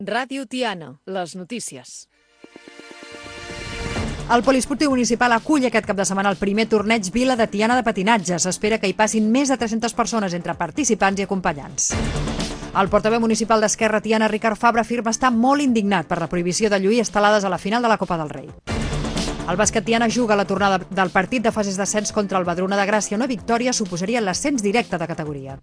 Ràdio Tiana, les notícies. El Poliesportiu Municipal acull aquest cap de setmana el primer torneig Vila de Tiana de patinatge. S'espera que hi passin més de 300 persones entre participants i acompanyants. El portaveu municipal d'Esquerra Tiana, Ricard Fabra, afirma estar molt indignat per la prohibició de lluir estelades a la final de la Copa del Rei. El bàsquet Tiana juga a la tornada del partit de fases d'ascens contra el Badruna de Gràcia. Una victòria suposaria l'ascens directe de categoria.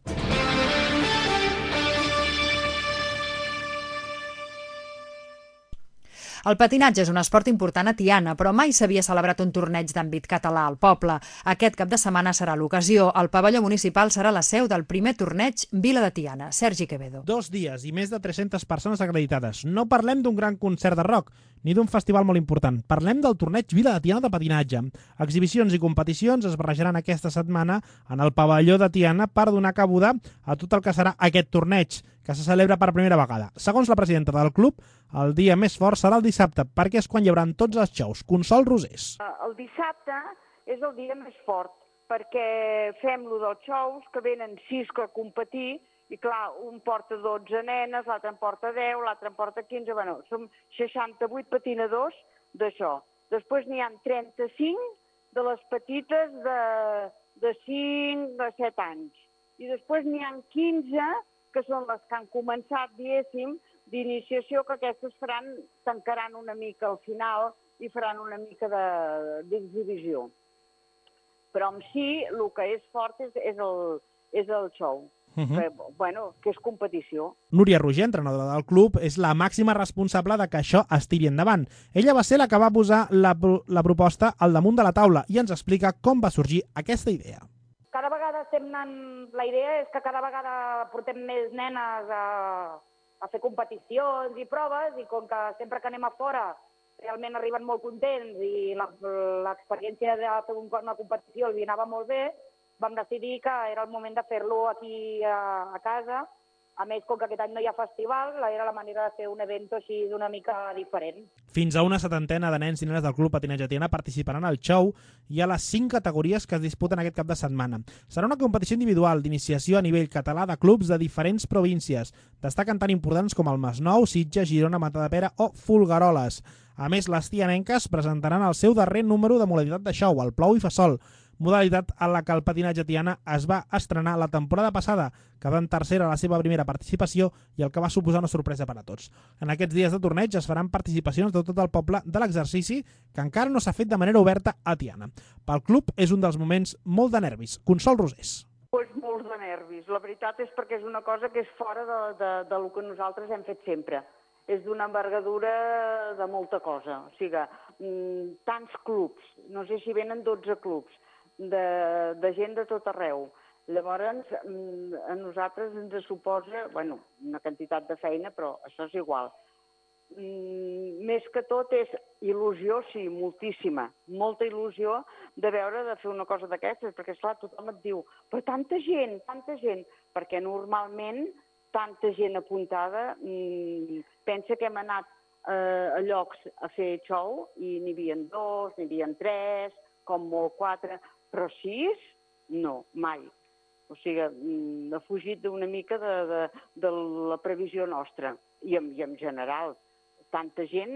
El patinatge és un esport important a Tiana, però mai s'havia celebrat un torneig d'àmbit català al poble. Aquest cap de setmana serà l'ocasió. El pavelló municipal serà la seu del primer torneig Vila de Tiana. Sergi Quevedo. 2 dies i més de 300 persones acreditades. No parlem d'un gran concert de rock, ni d'un festival molt important. Parlem del torneig Vila de Tiana de patinatge. Exhibicions i competicions es barrejaran aquesta setmana en el pavelló de Tiana per donar cabuda a tot el que serà aquest torneig, que se celebra per primera vegada. Segons la presidenta del club, el dia més fort serà el dissabte, perquè és quan hi haurà tots els xous. Consol Rosés. El dissabte és el dia més fort, perquè fem lo dels xous, que venen 6 a competir, i clar, un porta 12 nenes, l'altre en porta 10, l'altre en porta 15, bueno, som 68 patinadors d'això. Després n'hi ha 35 de les petites de 5 a 7 anys. I després n'hi ha 15 que són les que han començat, diguéssim, d'iniciació, que aquestes tancaran una mica al final i faran una mica d'exhibició. Però en si, el que és fort és el show. Que és competició. Núria Roger, entrenadora del club, és la màxima responsable de que això es tiri endavant. Ella va ser la que va posar la proposta al damunt de la taula i ens explica com va sorgir aquesta idea. Cada vegada la idea és que cada vegada portem més nenes a fer competicions i proves, i com que sempre que anem a fora realment arriben molt contents i l'experiència de fer una competició els anava molt bé, vam decidir que era el moment de fer-lo aquí a casa. A més, com que aquest any no hi ha festival, era la manera de fer un event així d'una mica diferent. Fins a una 70 de nens i nenes del Club Patinatge Tiana participaran al show i a les 5 categories que es disputen aquest cap de setmana. Serà una competició individual d'iniciació a nivell català de clubs de diferents províncies. Destaquen tan importants com el Masnou, Sitges, Girona, Matadepera o Folgueroles. A més, les tianenques presentaran el seu darrer número de modalitat de show, el Plou i fa sol, modalitat en la que el patinatge Tiana es va estrenar la temporada passada, quedant tercera a la seva primera participació i el que va suposar una sorpresa per a tots. En aquests dies de torneig es faran participacions de tot el poble de l'exercici, que encara no s'ha fet de manera oberta a Tiana. Pel club és un dels moments molt de nervis. Consol Rosés. Pues molts de nervis. La veritat és perquè és una cosa que és fora del que nosaltres hem fet sempre. És d'una envergadura de molta cosa. O sigui, tants clubs, no sé si venen 12 clubs, de gent de tot arreu. Llavors, a nosaltres ens suposa, una quantitat de feina, però això és igual. Més que tot és il·lusió, sí, moltíssima, molta il·lusió de veure de fer una cosa d'aquestes, perquè, esclar, tothom et diu, però tanta gent, perquè normalment tanta gent apuntada, pensa que hem anat a llocs a fer show i n'hi havia 2, n'hi havia 3, com molt 4, però 6, no, mai. O sigui, ha fugit una mica de la previsió nostra. I en general, tanta gent,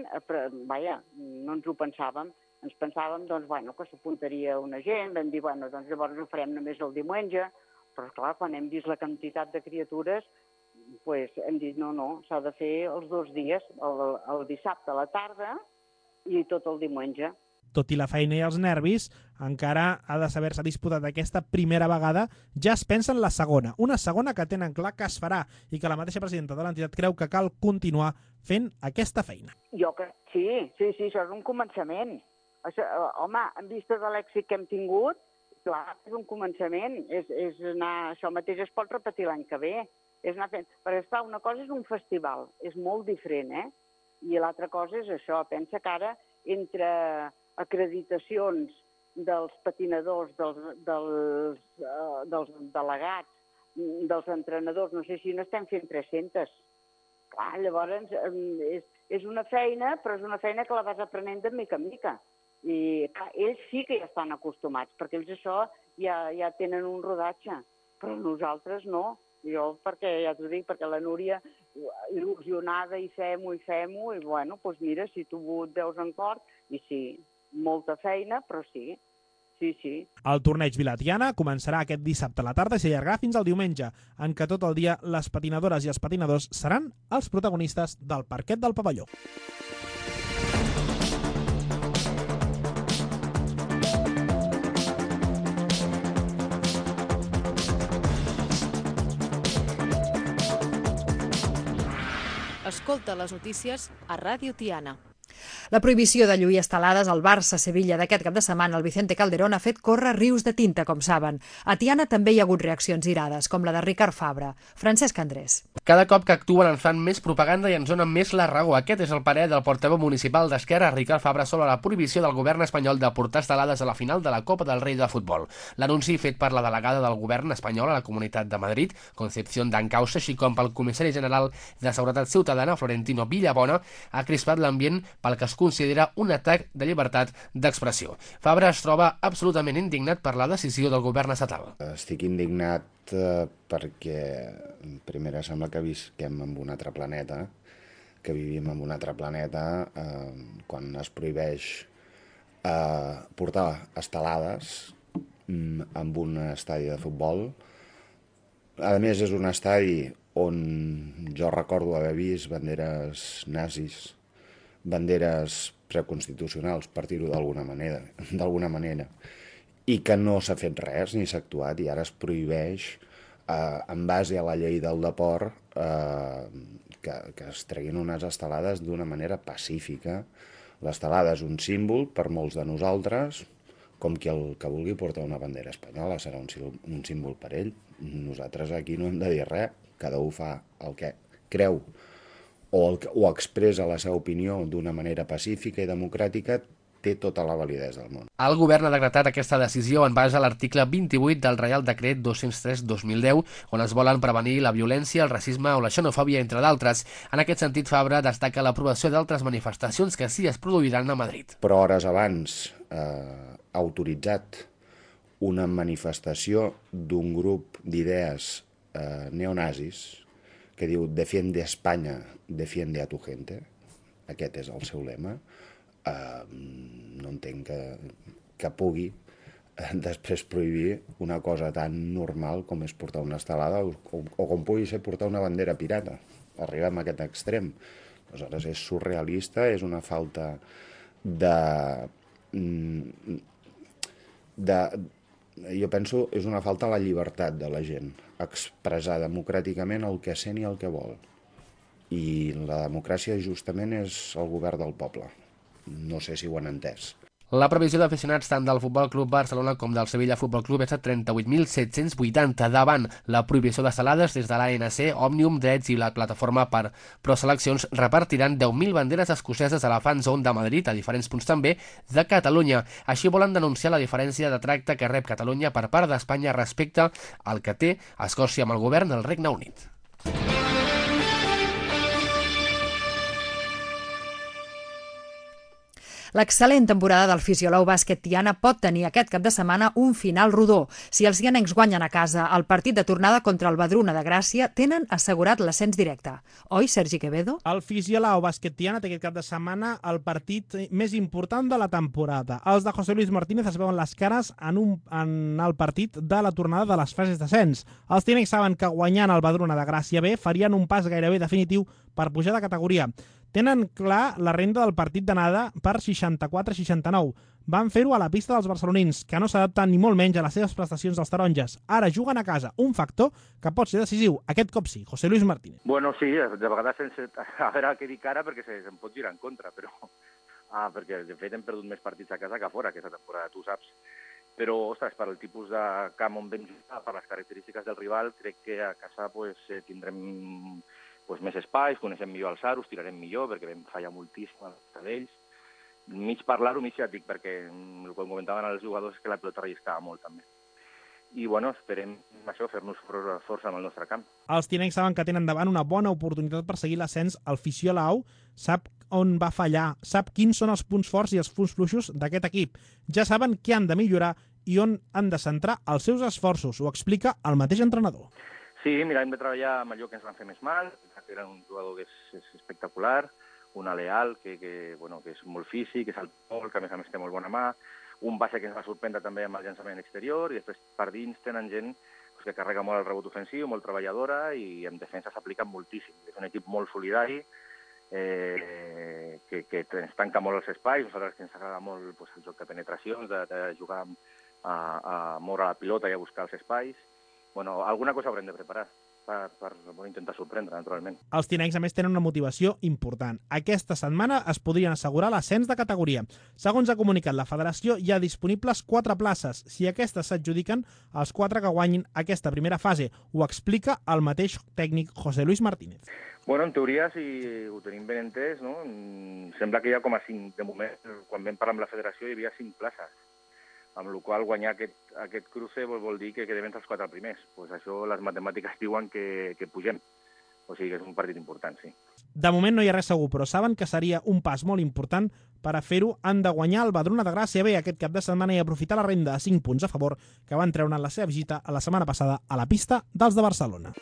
no ens ho pensàvem. Ens pensàvem, que s'apuntaria una gent, vam dir, llavors ho farem només el diumenge, però clar, quan hem vist la quantitat de criatures, hem dit, no, s'ha de fer els 2 dies, el dissabte a la tarda i tot el diumenge. Tot i la feina i els nervis, encara ha de saber-se disputat aquesta primera vegada, ja es pensa en la segona. Una segona que tenen clar que es farà i que la mateixa presidenta de l'entitat creu que cal continuar fent aquesta feina. Jo crec sí, això és un començament. Home, en vista de l'èxit que hem tingut, clar, és un començament. Això mateix es pot repetir l'any que ve. Perquè, esclar, una cosa és un festival, és molt diferent, i l'altra cosa és això. Pensa que ara, entre acreditacions dels patinadors, dels delegats, dels entrenadors, no sé si n'estem fent 300. Clar, llavors és una feina, però és una feina que la vas aprenent de mica en mica. I clar, ells sí que ja estan acostumats, perquè ells això ja tenen un rodatge, però nosaltres no. Jo, perquè ja t'ho dic, perquè la Núria il·lusionada i fem-ho, i bueno, doncs mira, si tu et veus en cor, i sí, molta feina, però sí. Sí. El torneig Vila-Tiana començarà aquest dissabte a la tarda i s'allargarà fins al diumenge, en què tot el dia les patinadores i els patinadors seran els protagonistes del parquet del pavelló. Escolta les notícies a Ràdio Tiana. La prohibició de lluir estelades al Barça-Sevilla d'aquest cap de setmana, el Vicente Calderón ha fet córrer rius de tinta, com saben. A Tiana també hi ha hagut reaccions irades, com la de Ricard Fabra. Francesc Andrés. Cada cop que actuen ens fan més propaganda i ens donen més la raó. Aquest és el parer del portaveu municipal d'Esquerra, Ricard Fabra, sobre la prohibició del govern espanyol de portar estelades a la final de la Copa del Rei de Futbol. L'anunci fet per la delegada del govern espanyol a la Comunitat de Madrid, Concepción Dancausa, així com pel comissari general de Seguretat Ciutadana, Florentino Villabona, ha crispat l'ambient pel que es considera un atac de llibertat d'expressió. Fabra es troba absolutament indignat per la decisió del govern estatal. Estic indignat perquè, primera, sembla que visquem en un altre planeta, que vivim en un altre planeta quan es prohibeix portar estelades en un estadi de futbol. A més, és un estadi on jo recordo haver vist banderes nazis, banderes preconstitucionals, per dir-ho d'alguna manera, i que no s'ha fet res, ni s'ha actuat, i ara es prohibeix, en base a la llei del deport, que es treguin unes estelades d'una manera pacífica. L'estelada és un símbol per molts de nosaltres, com que el que vulgui portar una bandera espanyola serà un símbol per ell. Nosaltres aquí no hem de dir res, cada un fa el que creu, o expressa la seva opinió d'una manera pacífica i democràtica, té tota la validesa del món. El govern ha decretat aquesta decisió en base a l'article 28 del Reial Decret 203/2010, on es volen prevenir la violència, el racisme o la xenofòbia, entre d'altres. En aquest sentit, Fabra destaca l'aprovació d'altres manifestacions que sí es produiran a Madrid. Però hores abans ha autoritzat una manifestació d'un grup d'idees neonazis que diu «Defiende España, defiende a tu gente». Aquest és el seu lema. No entenc que pugui després prohibir una cosa tan normal com és portar una estelada o com pugui ser portar una bandera pirata. Arribem a aquest extrem. Aleshores, és surrealista, és una falta jo penso, és una falta a la llibertat de la gent, expressar democràticament el que sent i el que vol. I la democràcia justament és el govern del poble. No sé si ho han entès. La previsió d'aficionats tant del Futbol Club Barcelona com del Sevilla Futbol Club és de 38.780 davant la prohibició d'estelades. Des de l'ANC, Òmnium, Drets i la plataforma per Proseleccions repartiran 10.000 banderes escoceses a la Fan Zone de Madrid, a diferents punts també de Catalunya. Així volen denunciar la diferència de tracte que rep Catalunya per part d'Espanya respecte al que té Escòcia amb el govern del Regne Unit. L'excel·lent temporada del Fisiolou Bàsquet Tiana pot tenir aquest cap de setmana un final rodó. Si els tianencs guanyen a casa el partit de tornada contra el Badruna de Gràcia, tenen assegurat l'ascens directe. Oi, Sergi Quevedo? El Fisiolou Bàsquet Tiana té aquest cap de setmana el partit més important de la temporada. Els de José Luis Martínez es veuen les cares en el partit de la tornada de les fases d'ascens. Els tianencs saben que guanyant el Badruna de Gràcia B farien un pas gairebé definitiu per pujar de categoria. Tenen clar la renda del partit d'anada per 64-69. Van fer-ho a la pista dels barcelonins, que no s'adapten ni molt menys a les seves prestacions dels taronges. Ara juguen a casa, un factor que pot ser decisiu. Aquest cop sí, José Luis Martínez. Bueno, sí, de vegades sense... A veure què dic ara, perquè se'm pot girar en contra, però... perquè de fet hem perdut més partits a casa que a fora aquesta temporada, tu saps. Però, ostres, per el tipus de camp on vam jugar, per les característiques del rival, crec que a casa tindrem més espais, coneixem millor els aros, tirarem millor, perquè vam fallar moltíssim als cadells. Mig parlar-ho, mig ja et dic, perquè el que comentaven els jugadors és que la pilota relliscava molt, també. I, bueno, esperem això, fer-nos força amb el nostre camp. Els tianencs saben que tenen davant una bona oportunitat per seguir l'ascens al Fisiolou, sap on va fallar, sap quins són els punts forts i els punts fluixos d'aquest equip. Ja saben què han de millorar i on han de centrar els seus esforços, ho explica el mateix entrenador. Sí, mira, hem de treballar amb allò que ens van fer més mal, que era un jugador que és espectacular, un Aleal, que és molt físic, que és molt, que a més té molt bona mà, un base que ens va sorprendre també amb el llançament exterior, i després per dins tenen gent que carrega molt el rebot ofensiu, molt treballadora, i en defensa s'apliquen moltíssim. És un equip molt solidari, que ens tanca molt els espais, nosaltres que ens agrada molt el joc de penetracions, de jugar a moure la pilota i a buscar els espais. Bueno, alguna cosa haurem de preparar per intentar sorprendre, naturalment. Els tianencs, a més, tenen una motivació important. Aquesta setmana es podrien assegurar l'ascens de categoria. Segons ha comunicat la federació, hi ha disponibles 4 places. Si aquestes s'adjudiquen, els 4 que guanyin aquesta primera fase. Ho explica el mateix tècnic José Luis Martínez. Bueno, en teoria, si ho tenim ben entès, no? Sembla que hi ha com a 5, de moment, quan vam parlar amb la federació hi havia 5 places, amb la qual guanyar aquest cruce vol dir que quedem entre els 4 primers. Pues això les matemàtiques diuen que pugem. O sigui que és un partit important, sí. De moment no hi ha res segur, però saben que seria un pas molt important. Per a fer-ho han de guanyar el Badruna de Gràcia B aquest cap de setmana i aprofitar la renda de 5 punts a favor que van treure en la seva visita a la setmana passada a la pista dels de Barcelona.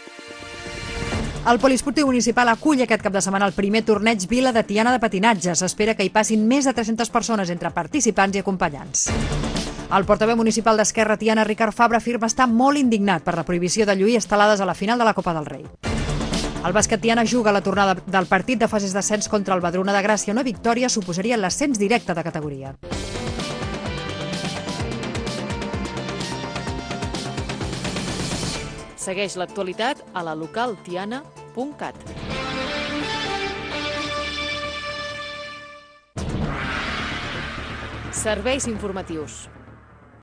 El Poliesportiu Municipal acull aquest cap de setmana el primer torneig Vila de Tiana de patinatge. S'espera que hi passin més de 300 persones entre participants i acompanyants. El portaveu municipal d'Esquerra Tiana, Ricard Fabra, afirma estar molt indignat per la prohibició de lluir estelades a la final de la Copa del Rei. El bàsquet Tiana juga a la tornada del partit de fases d'ascens contra el Badruna de Gràcia. Una victòria suposaria l'ascens directe de categoria. Segueix l'actualitat a la localtiana.cat. Serveis informatius.